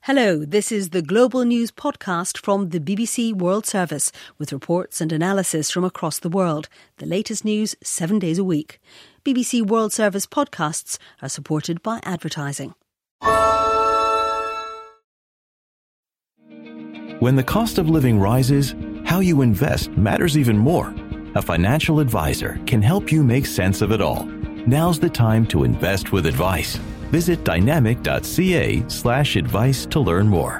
Hello, this is the Global News podcast from the BBC World Service with reports and analysis from across the world. The latest news 7 days a week. BBC World Service podcasts are supported by advertising. When the cost of living rises, how you invest matters even more. A financial advisor can help you make sense of it all. Now's the time to invest with advice. Visit dynamic.ca/advice to learn more.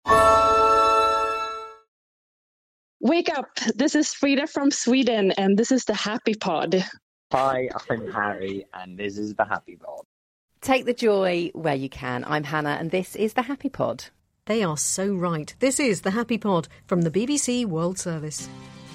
Wake up! This is Frida from Sweden, and this is the Happy Pod. Hi, I'm Harry, and this is the Happy Pod. Take the joy where you can. I'm Hannah, and this is the Happy Pod. They are so right. This is the Happy Pod from the BBC World Service.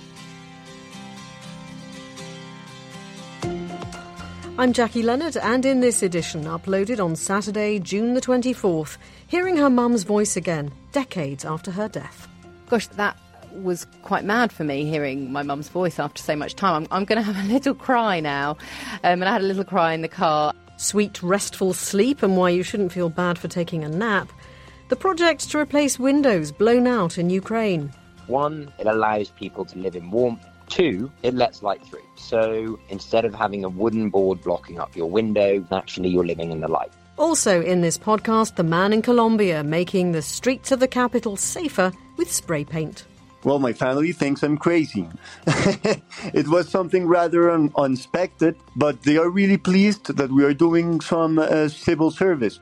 I'm Jackie Leonard, and in this edition, uploaded on Saturday, June the 24th, hearing her mum's voice again, decades after her death. Gosh, that was quite mad for me, hearing my mum's voice after so much time. I'm going to have a little cry now, and I had a little cry in the car. Sweet, restful sleep and why you shouldn't feel bad for taking a nap. The project to replace windows blown out in Ukraine. 1, it allows people to live in warmth. 2, it lets light through. So instead of having a wooden board blocking up your window, actually you're living in the light. Also in this podcast, the man in Colombia making the streets of the capital safer with spray paint. Well, my family thinks I'm crazy. It was something rather unexpected, but they are really pleased that we are doing some civil service.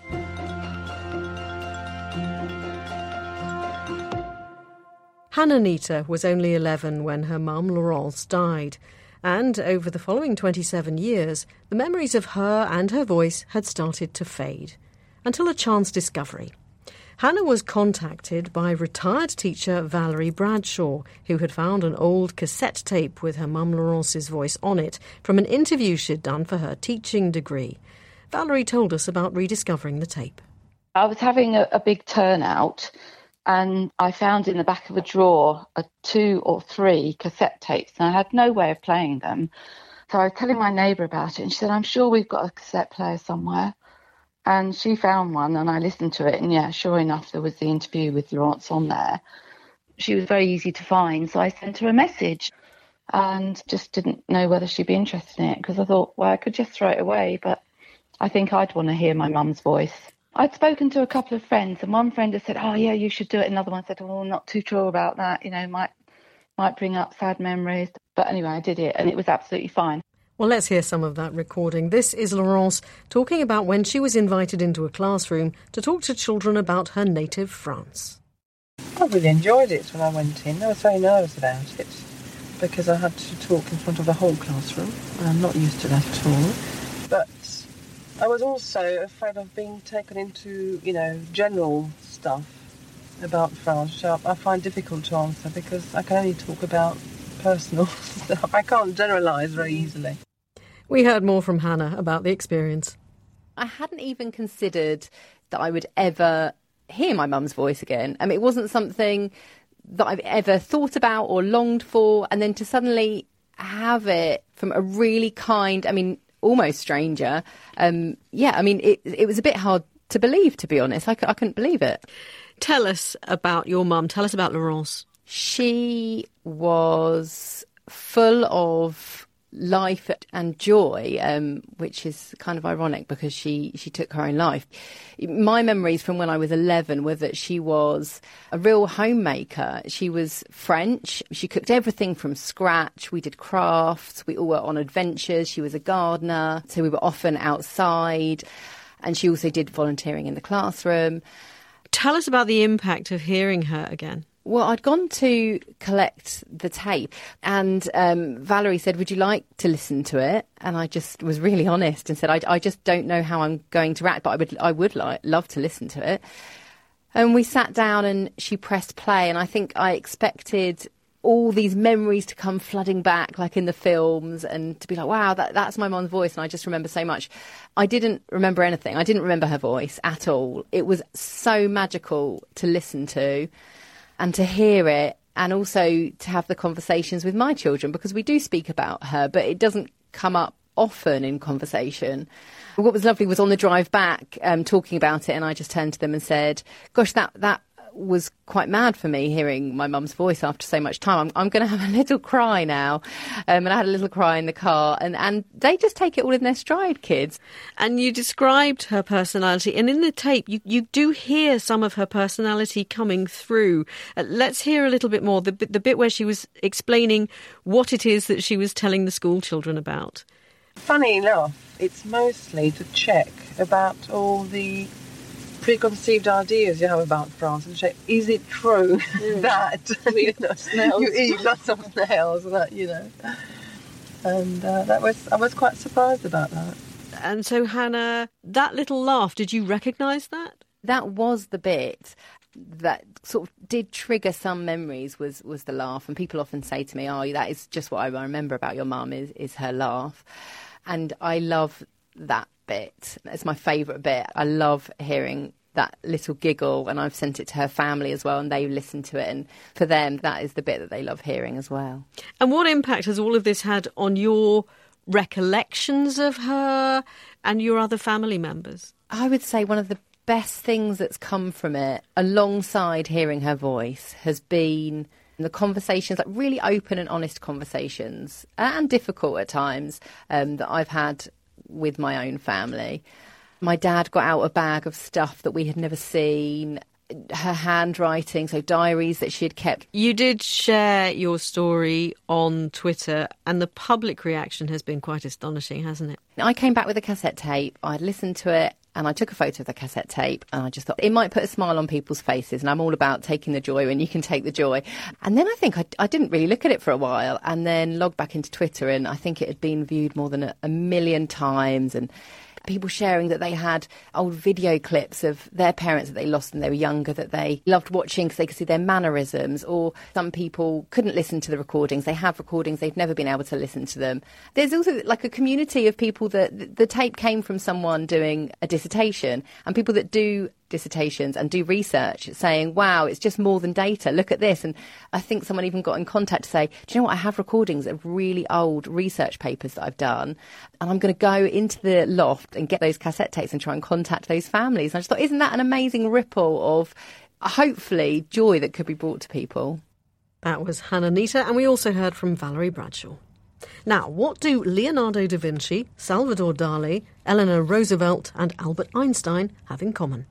Hannah Nita was only 11 when her mum Laurence died, and over the following 27 years, the memories of her and her voice had started to fade, until a chance discovery. Hannah was contacted by retired teacher Valerie Bradshaw, who had found an old cassette tape with her mum Laurence's voice on it from an interview she'd done for her teaching degree. Valerie told us about rediscovering the tape. I was having a big turnout, and I found in the back of a drawer 2 or 3 cassette tapes, and I had no way of playing them. So I was telling my neighbour about it, and she said, I'm sure we've got a cassette player somewhere. And she found one, and I listened to it, and yeah, sure enough, there was the interview with Laurence on there. She was very easy to find, so I sent her a message and just didn't know whether she'd be interested in it, because I thought, well, I could just throw it away, but I think I'd want to hear my mum's voice. I'd spoken to a couple of friends, and one friend had said, oh, yeah, you should do it. Another one said, oh, I'm not too sure about that. You know, might bring up sad memories. But anyway, I did it, and it was absolutely fine. Well, let's hear some of that recording. This is Laurence talking about when she was invited into a classroom to talk to children about her native France. I really enjoyed it when I went in. I was very nervous about it because I had to talk in front of the whole classroom. I'm not used to that at all. But I was also afraid of being taken into, general stuff about France, which I find difficult to answer because I can only talk about personal stuff. I can't generalise very easily. We heard more from Hannah about the experience. I hadn't even considered that I would ever hear my mum's voice again. I mean, it wasn't something that I've ever thought about or longed for, and then to suddenly have it from a really kind, almost stranger. It was a bit hard to believe, to be honest. I couldn't believe it. Tell us about your mum. Tell us about Laurence. She was full of life and joy, which is kind of ironic because she took her own life. My memories from when I was 11 were that she was a real homemaker. She was French. She cooked everything from scratch. We did crafts. We all were on adventures. She was a gardener, so we were often outside. And she also did volunteering in the classroom. Tell us about the impact of hearing her again. Well, I'd gone to collect the tape, and Valerie said, would you like to listen to it? And I just was really honest and said, I just don't know how I'm going to react, but I would love to listen to it. And we sat down and she pressed play, and I think I expected all these memories to come flooding back like in the films and to be like, wow, that's my mum's voice. And I just remember so much. I didn't remember anything. I didn't remember her voice at all. It was so magical to listen to and to hear it, and also to have the conversations with my children, because we do speak about her, but it doesn't come up often in conversation. What was lovely was on the drive back, talking about it, and I just turned to them and said, gosh, that was quite mad for me, hearing my mum's voice after so much time. I'm going to have a little cry now. And I had a little cry in the car, and they just take it all in their stride, kids. And you described her personality, and in the tape you do hear some of her personality coming through. Let's hear a little bit more, the bit where she was explaining what it is that she was telling the school children about. Funny enough, it's mostly to check about all the preconceived ideas you have about France and check, is it true that you eat lots of snails, and I was quite surprised about that. And so, Hannah, that little laugh, did you recognise that? That was the bit that sort of did trigger some memories, was the laugh. And people often say to me, oh, that is just what I remember about your mum is her laugh. And I love that bit. It's my favourite bit. I love hearing that little giggle, and I've sent it to her family as well, and they listen to it, and for them that is the bit that they love hearing as well. And what impact has all of this had on your recollections of her and your other family members? I would say one of the best things that's come from it, alongside hearing her voice, has been the conversations, like really open and honest conversations, and difficult at times, that I've had with my own family. My dad got out a bag of stuff that we had never seen, her handwriting, so diaries that she had kept. You did share your story on Twitter, and the public reaction has been quite astonishing, hasn't it? I came back with a cassette tape, I'd listened to it, and I took a photo of the cassette tape, and I just thought it might put a smile on people's faces, and I'm all about taking the joy when you can take the joy. And then I think I didn't really look at it for a while, and then logged back into Twitter, and I think it had been viewed more than a million times, and people sharing that they had old video clips of their parents that they lost when they were younger that they loved watching because they could see their mannerisms, or some people couldn't listen to the recordings. They have recordings, they've never been able to listen to them. There's also like a community of people that the tape came from someone doing a dissertation, and people that do dissertations and do research saying, wow, it's just more than data, look at this. And I think someone even got in contact to say, do you know what, I have recordings of really old research papers that I've done, and I'm going to go into the loft and get those cassette tapes and try and contact those families. And I just thought, isn't that an amazing ripple of hopefully joy that could be brought to people? That was Hannah Nita, and we also heard from Valerie Bradshaw. Now, what do Leonardo da Vinci, Salvador Dali, Eleanor Roosevelt and Albert Einstein have in common?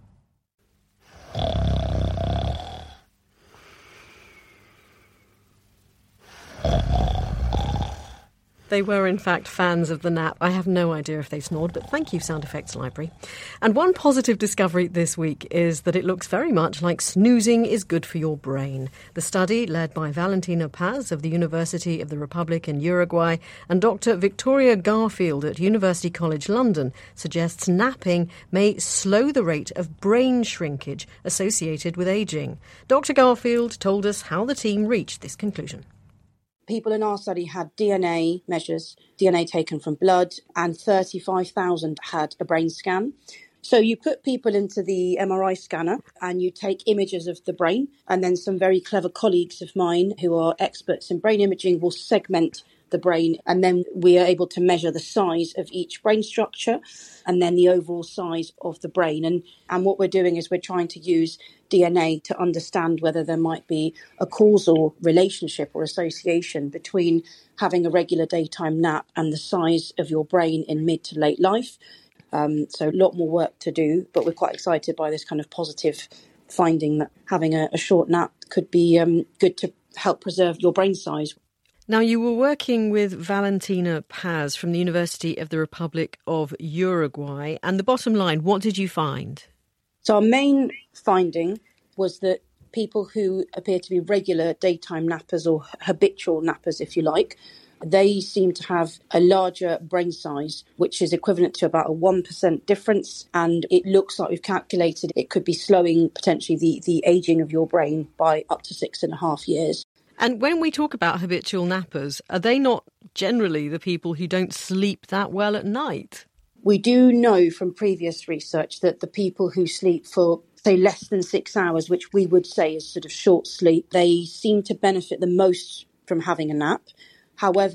They were, in fact, fans of the nap. I have no idea if they snored, but thank you, Sound Effects Library. And one positive discovery this week is that it looks very much like snoozing is good for your brain. The study, led by Valentina Paz of the University of the Republic in Uruguay and Dr. Victoria Garfield at University College London, suggests napping may slow the rate of brain shrinkage associated with ageing. Dr. Garfield told us how the team reached this conclusion. People in our study had DNA measures, DNA taken from blood, and 35,000 had a brain scan. So you put people into the MRI scanner and you take images of the brain, and then some very clever colleagues of mine who are experts in brain imaging will segment the brain, and then we are able to measure the size of each brain structure and then the overall size of the brain. And what we're doing is we're trying to use DNA to understand whether there might be a causal relationship or association between having a regular daytime nap and the size of your brain in mid to late life. So a lot more work to do, but we're quite excited by this kind of positive finding that having a short nap could be good to help preserve your brain size. Now, you were working with Valentina Paz from the University of the Republic of Uruguay, and the bottom line, what did you find? So our main finding was that people who appear to be regular daytime nappers, or habitual nappers, if you like, they seem to have a larger brain size, which is equivalent to about a 1% difference. And it looks like we've calculated it could be slowing potentially the ageing of your brain by up to 6.5 years. And when we talk about habitual nappers, are they not generally the people who don't sleep that well at night? We do know from previous research that the people who sleep for, say, less than 6 hours, which we would say is sort of short sleep, they seem to benefit the most from having a nap. However,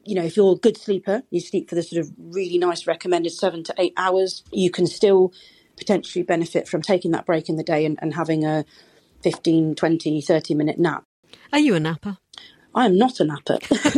if you're a good sleeper, you sleep for the sort of really nice recommended 7 to 8 hours, you can still potentially benefit from taking that break in the day and having a 15, 20, 30-minute nap. Are you a napper? I am not a napper.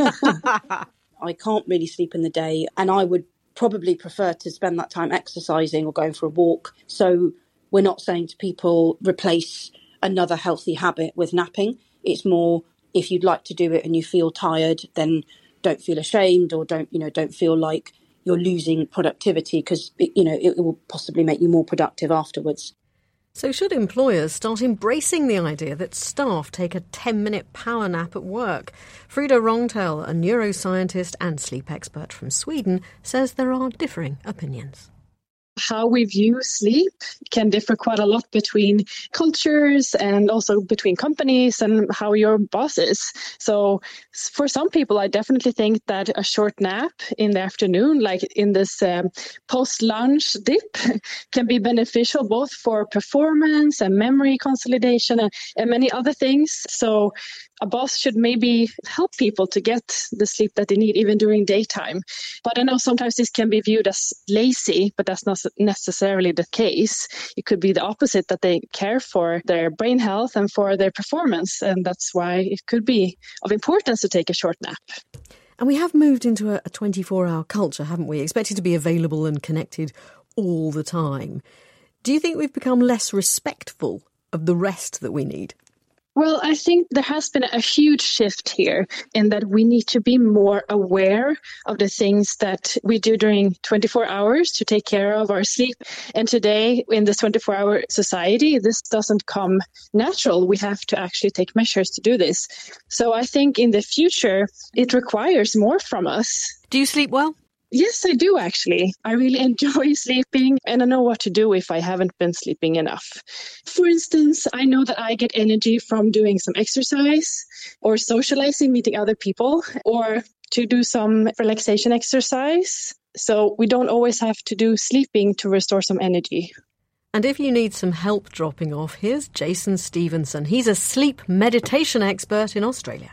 I can't really sleep in the day, and I would probably prefer to spend that time exercising or going for a walk. So we're not saying to people, replace another healthy habit with napping. It's more, if you'd like to do it and you feel tired, then don't feel ashamed, or don't feel like you're losing productivity, because it will possibly make you more productive afterwards. So should employers start embracing the idea that staff take a 10-minute power nap at work? Frida Rongtell, a neuroscientist and sleep expert from Sweden, says there are differing opinions. How we view sleep can differ quite a lot between cultures and also between companies and how your boss is. So for some people, I definitely think that a short nap in the afternoon, like in this post-lunch dip, can be beneficial both for performance and memory consolidation and many other things. So a boss should maybe help people to get the sleep that they need even during daytime. But I know sometimes this can be viewed as lazy, but that's not necessarily the case. It could be the opposite, that they care for their brain health and for their performance. And that's why it could be of importance to take a short nap. And we have moved into a 24-hour culture, haven't we? Expected to be available and connected all the time. Do you think we've become less respectful of the rest that we need? Well, I think there has been a huge shift here in that we need to be more aware of the things that we do during 24 hours to take care of our sleep. And today, in this 24-hour society, this doesn't come natural. We have to actually take measures to do this. So I think in the future, it requires more from us. Do you sleep well? Yes, I do, actually. I really enjoy sleeping, and I know what to do if I haven't been sleeping enough. For instance, I know that I get energy from doing some exercise or socializing, meeting other people, or to do some relaxation exercise. So we don't always have to do sleeping to restore some energy. And if you need some help dropping off, here's Jason Stevenson. He's a sleep meditation expert in Australia.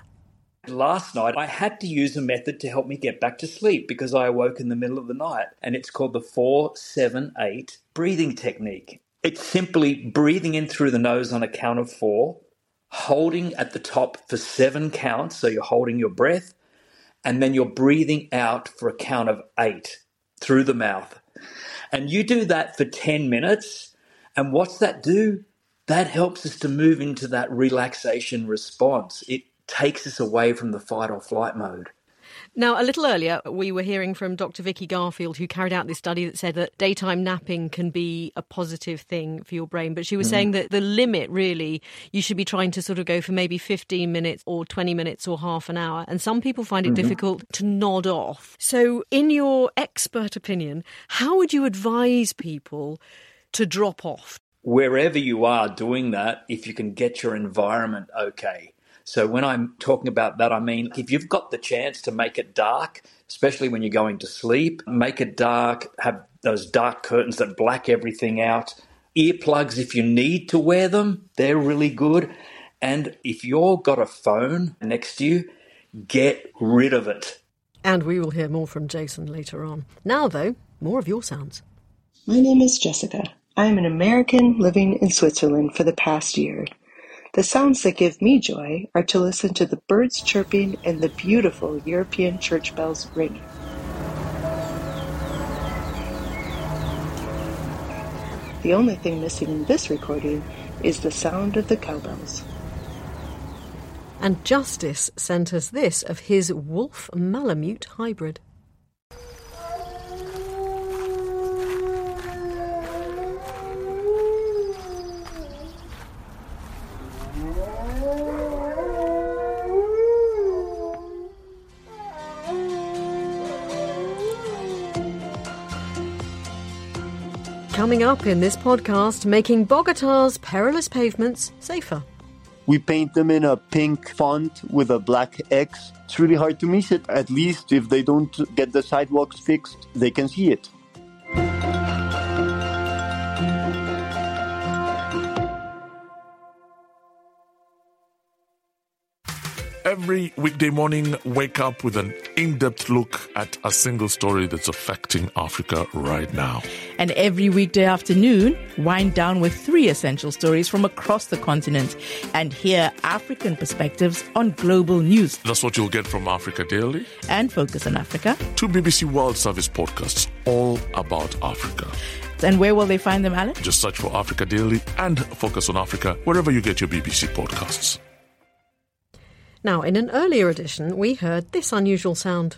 Last night, I had to use a method to help me get back to sleep because I awoke in the middle of the night, and it's called the 4-7-8 breathing technique. It's simply breathing in through the nose on a count of 4, holding at the top for 7 counts, so you're holding your breath, and then you're breathing out for a count of 8 through the mouth. And you do that for 10 minutes, and what's that do? That helps us to move into that relaxation response. It takes us away from the fight or flight mode. Now, a little earlier, we were hearing from Dr. Vicky Garfield, who carried out this study that said that daytime napping can be a positive thing for your brain. But she was saying that the limit, really, you should be trying to sort of go for maybe 15 minutes or 20 minutes or half an hour. And some people find it difficult to nod off. So in your expert opinion, how would you advise people to drop off? Wherever you are doing that, if you can get your environment okay. So when I'm talking about that, I mean, if you've got the chance to make it dark, especially when you're going to sleep, make it dark, have those dark curtains that black everything out. Earplugs, if you need to wear them, they're really good. And if you've got a phone next to you, get rid of it. And we will hear more from Jason later on. Now, though, more of your sounds. My name is Jessica. I am an American living in Switzerland for the past year. The sounds that give me joy are to listen to the birds chirping and the beautiful European church bells ringing. The only thing missing in this recording is the sound of the cowbells. And Justice sent us this of his wolf-malamute hybrid. Coming up in this podcast, making Bogotá's perilous pavements safer. We paint them in a pink font with a black X. It's really hard to miss it. At least if they don't get the sidewalks fixed, they can see it. Every weekday morning, wake up with an in-depth look at a single story that's affecting Africa right now. And every weekday afternoon, wind down with 3 essential stories from across the continent and hear African perspectives on global news. That's what you'll get from Africa Daily and Focus on Africa. 2 BBC World Service podcasts all about Africa. And where will they find them, Alan? Just search for Africa Daily and Focus on Africa wherever you get your BBC podcasts. Now, in an earlier edition, we heard this unusual sound.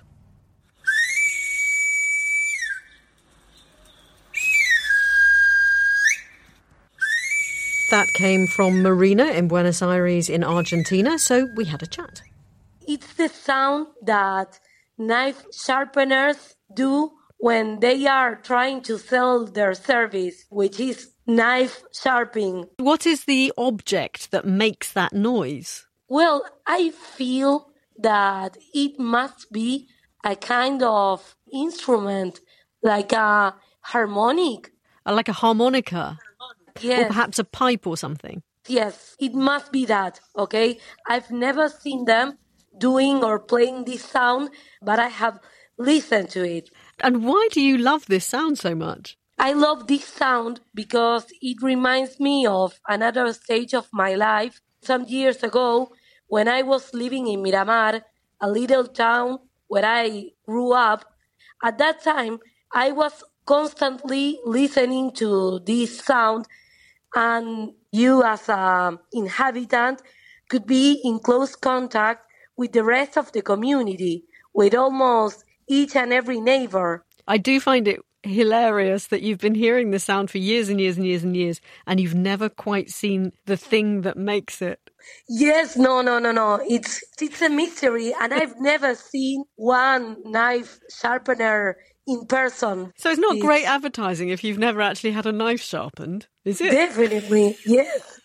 That came from Marina in Buenos Aires in Argentina, so we had a chat. It's the sound that knife sharpeners do when they are trying to sell their service, which is knife sharpening. What is the object that makes that noise? Well, I feel that it must be a kind of instrument, like a harmonic. Like a harmonica? Yes. Or perhaps a pipe or something? Yes, it must be that, okay? I've never seen them doing or playing this sound, but I have listened to it. And why do you love this sound so much? I love this sound because it reminds me of another stage of my life. Some years ago, when I was living in Miramar, a little town where I grew up, at that time, I was constantly listening to this sound, and you as an inhabitant could be in close contact with the rest of the community, with almost each and every neighbor. I do find it hilarious that you've been hearing the sound for years and years and years and years, and you've never quite seen the thing that makes it. Yes, no. It's a mystery, and I've never seen one knife sharpener in person. So it's not great advertising if you've never actually had a knife sharpened, is it? Definitely, yes.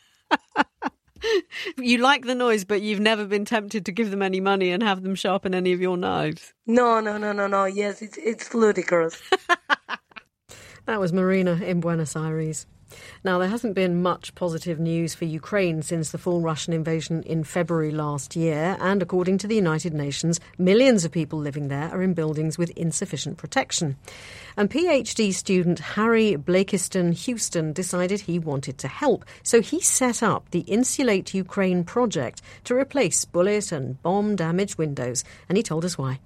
You like the noise, but you've never been tempted to give them any money and have them sharpen any of your knives? No. Yes, it's ludicrous. That was Marina in Buenos Aires. Now, there hasn't been much positive news for Ukraine since the full Russian invasion in February last year, and according to the United Nations, millions of people living there are in buildings with insufficient protection. And PhD student Harry Blakiston Houston decided he wanted to help, so he set up the Insulate Ukraine project to replace bullet and bomb-damaged windows, and he told us why.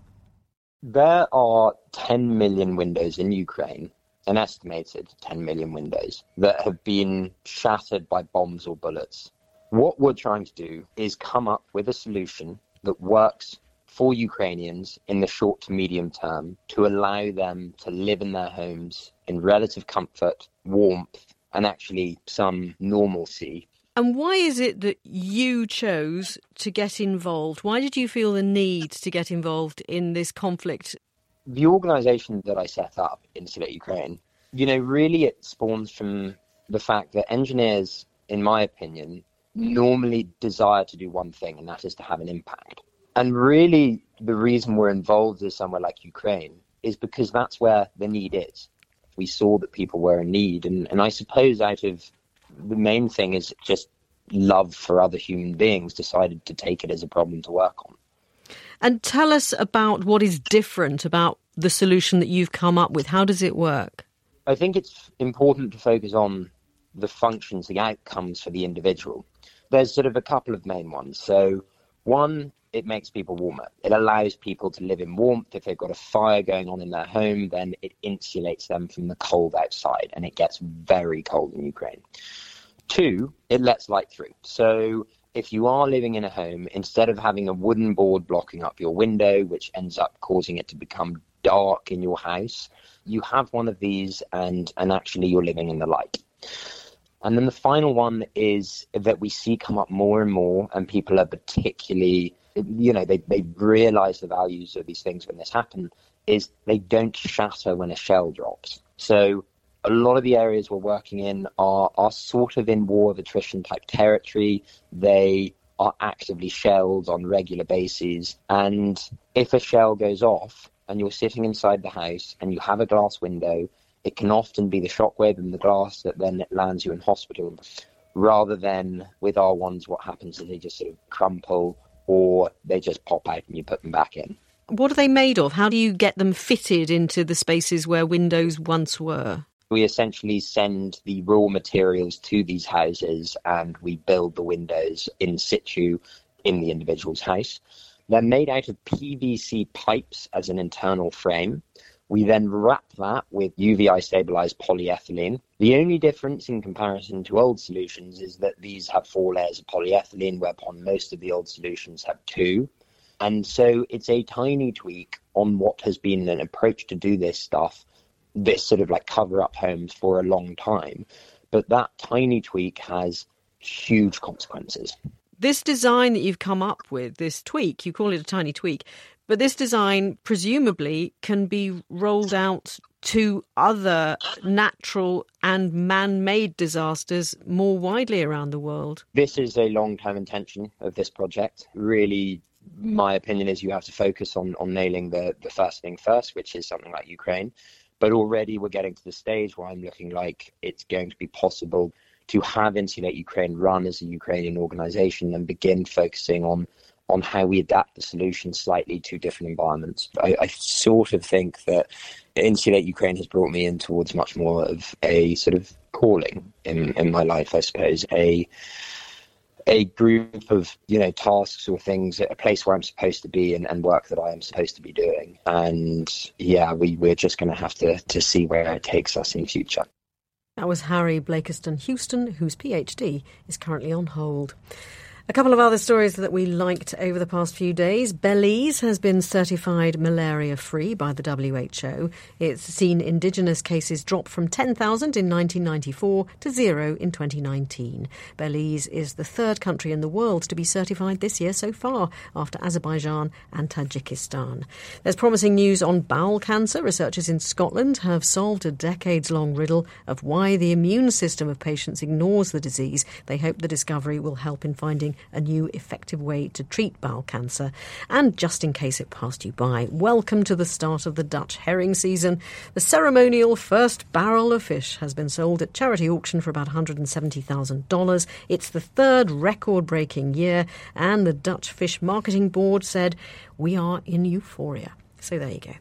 There are 10 million windows in Ukraine, an estimated 10 million windows, that have been shattered by bombs or bullets. What we're trying to do is come up with a solution that works for Ukrainians in the short to medium term to allow them to live in their homes in relative comfort, warmth, and actually some normalcy. And why is it that you chose to get involved? Why did you feel the need to get involved in this conflict? The organisation that I set up, Insulate Ukraine, really it spawns from the fact that engineers, in my opinion, normally desire to do one thing, and that is to have an impact. And really, the reason we're involved in somewhere like Ukraine is because that's where the need is. We saw that people were in need, and I suppose out of the main thing is just love for other human beings, decided to take it as a problem to work on. And tell us about what is different about the solution that you've come up with. How does it work? I think it's important to focus on the functions, the outcomes for the individual. There's sort of a couple of main ones. So one, it makes people warmer. It allows people to live in warmth. If they've got a fire going on in their home, then it insulates them from the cold outside, and it gets very cold in Ukraine. Two, it lets light through. So if you are living in a home, instead of having a wooden board blocking up your window, which ends up causing it to become dark in your house, you have one of these and actually you're living in the light. And then the final one is that we see come up more and more, and people are particularly, they realize the values of these things when this happens, is they don't shatter when a shell drops. So a lot of the areas we're working in are sort of in war of attrition type territory. They are actively shelled on regular bases. And if a shell goes off and you're sitting inside the house and you have a glass window, it can often be the shockwave in the glass that then lands you in hospital. Rather than with our ones, what happens is they just sort of crumple or they just pop out and you put them back in. What are they made of? How do you get them fitted into the spaces where windows once were? We essentially send the raw materials to these houses and we build the windows in situ in the individual's house. They're made out of PVC pipes as an internal frame. We then wrap that with UVI stabilized polyethylene. The only difference in comparison to old solutions is that these have 4 layers of polyethylene, whereupon most of the old solutions have 2. And so it's a tiny tweak on what has been an approach to do this stuff, this sort of like cover up homes for a long time. But that tiny tweak has huge consequences. This design that you've come up with, this tweak, you call it a tiny tweak, but this design presumably can be rolled out to other natural and man-made disasters more widely around the world. This is a long-term intention of this project. Really, my opinion is you have to focus on nailing the first thing first, which is something like Ukraine. But already we're getting to the stage where I'm looking like it's going to be possible to have Insulate Ukraine run as a Ukrainian organization and begin focusing on how we adapt the solution slightly to different environments. I sort of think that Insulate Ukraine has brought me in towards much more of a sort of calling in my life, I suppose, a group of, tasks or things, a place where I'm supposed to be and work that I am supposed to be doing. And yeah, we're just going to have to see where it takes us in future. That was Harry Blakiston Houston, whose PhD is currently on hold. A couple of other stories that we liked over the past few days. Belize has been certified malaria-free by the WHO. It's seen indigenous cases drop from 10,000 in 1994 to 0 in 2019. Belize is the third country in the world to be certified this year so far, after Azerbaijan and Tajikistan. There's promising news on bowel cancer. Researchers in Scotland have solved a decades-long riddle of why the immune system of patients ignores the disease. They hope the discovery will help in finding a new effective way to treat bowel cancer. And just in case it passed you by, welcome to the start of the Dutch herring season. The ceremonial first barrel of fish has been sold at charity auction for about $170,000. It's the third record-breaking year, and the Dutch Fish Marketing Board said, "We are in euphoria." So there you go.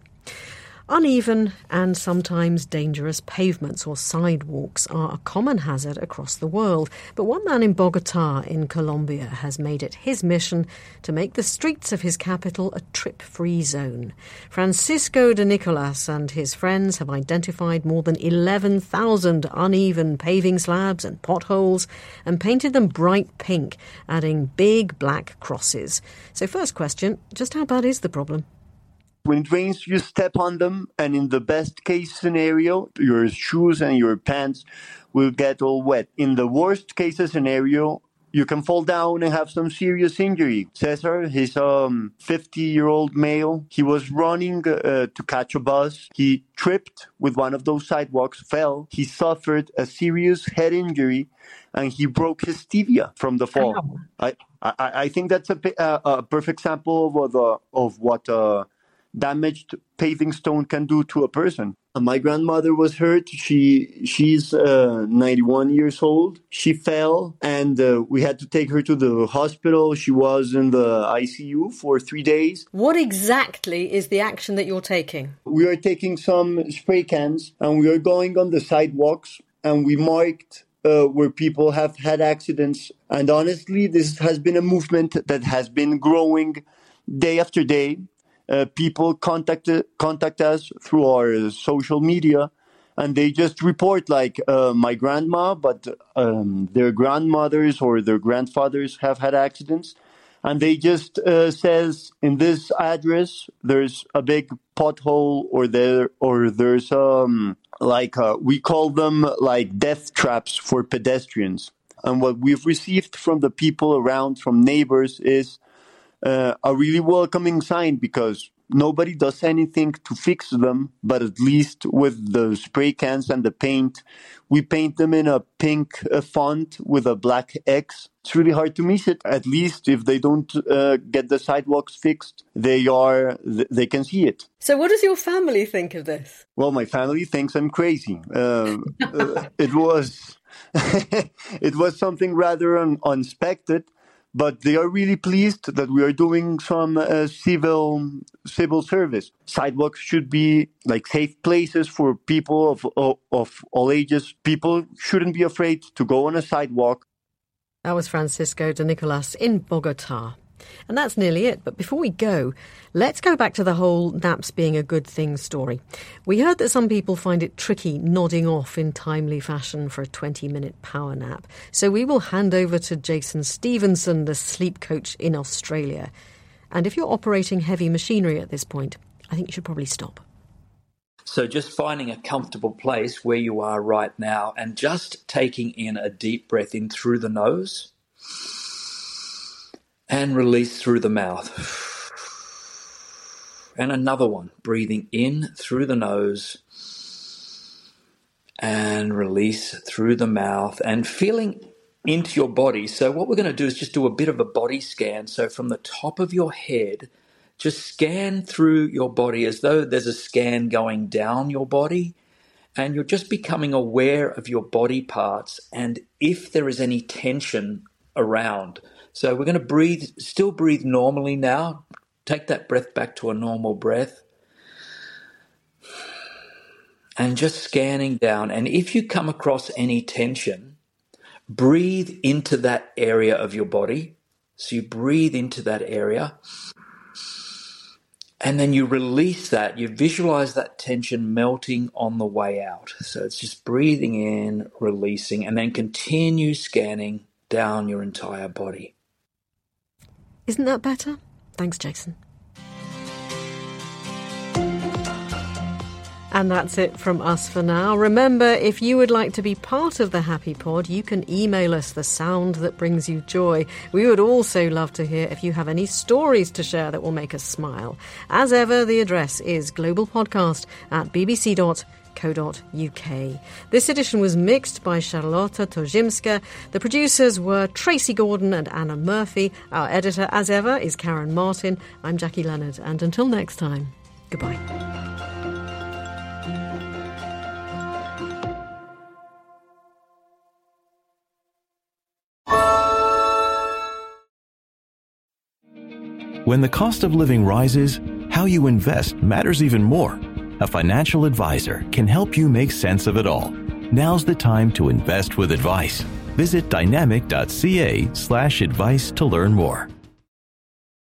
Uneven and sometimes dangerous pavements or sidewalks are a common hazard across the world. But one man in Bogotá in Colombia has made it his mission to make the streets of his capital a trip-free zone. Francisco de Nicolas and his friends have identified more than 11,000 uneven paving slabs and potholes and painted them bright pink, adding big black crosses. So first question, just how bad is the problem? When it rains, you step on them, and in the best case scenario, your shoes and your pants will get all wet. In the worst case scenario, you can fall down and have some serious injury. Cesar, he's a 50-year-old male. He was running to catch a bus. He tripped with one of those sidewalks, fell. He suffered a serious head injury, and he broke his tibia from the fall. I think that's a perfect sample of what damaged paving stone can do to a person. My grandmother was hurt. She's 91 years old. She fell, and we had to take her to the hospital. She was in the ICU for 3 days. What exactly is the action that you're taking? We are taking some spray cans, and we are going on the sidewalks, and we marked where people have had accidents. And honestly, this has been a movement that has been growing day after day. People contact us through our social media, and they just report like my grandma, but their grandmothers or their grandfathers have had accidents, and they just says in this address there's a big pothole, or there's we call them like death traps for pedestrians. And what we've received from the people around, from neighbors, is a really welcoming sign, because nobody does anything to fix them, but at least with the spray cans and the paint, we paint them in a pink font with a black X. It's really hard to miss it. At least if they don't get the sidewalks fixed, they can see it. So what does your family think of this? Well, my family thinks I'm crazy. It was something rather unexpected. but they are really pleased that we are doing some civil service. Sidewalks should be like safe places for people of all ages. People shouldn't be afraid to go on a sidewalk. That was Francisco de Nicolas in Bogota. And that's nearly it. But before we go, let's go back to the whole naps being a good thing story. We heard that some people find it tricky nodding off in timely fashion for a 20-minute power nap. So we will hand over to Jason Stevenson, the sleep coach in Australia. And if you're operating heavy machinery at this point, I think you should probably stop. So just finding a comfortable place where you are right now and just taking in a deep breath in through the nose and release through the mouth. And another one, breathing in through the nose and release through the mouth and feeling into your body. So what we're going to do is just do a bit of a body scan. So from the top of your head, just scan through your body as though there's a scan going down your body, and you're just becoming aware of your body parts and if there is any tension around. So we're going to still breathe normally now. Take that breath back to a normal breath. And just scanning down. And if you come across any tension, breathe into that area of your body. So you breathe into that area. And then you release that. You visualize that tension melting on the way out. So it's just breathing in, releasing, and then continue scanning down your entire body. Isn't that better? Thanks, Jason. And that's it from us for now. Remember, if you would like to be part of the Happy Pod, you can email us the sound that brings you joy. We would also love to hear if you have any stories to share that will make us smile. As ever, the address is globalpodcast@bbc.co.uk. This edition was mixed by Charlotta Tojimska. The producers were Tracy Gordon and Anna Murphy. Our editor, as ever, is Karen Martin. I'm Jackie Leonard, and until next time, goodbye. When the cost of living rises, how you invest matters even more. A financial advisor can help you make sense of it all. Now's the time to invest with advice. Visit dynamic.ca/advice to learn more.